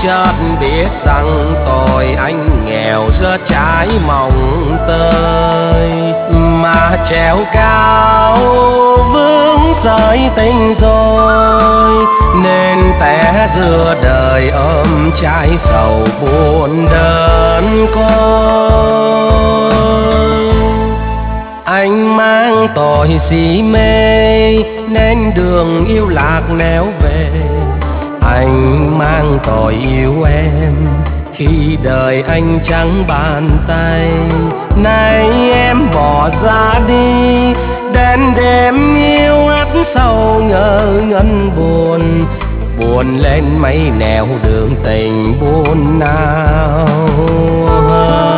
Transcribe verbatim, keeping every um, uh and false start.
chợt biết rằng tội anh nghèo giữa trái mồng tơi, mà trèo cao vướng sợi tình rồi, nên té giữa đời ôm trái sầu buồn đơn côi. Anh mang tội si mê nên đường yêu lạc néo về, anh mang tội yêu em khi đời anh chẳng bàn tay. Nay em bỏ ra đi đến đêm yêu ắt sâu ngỡ ngẩn buồn, buồn lên mấy nẻo đường tình buồn nào.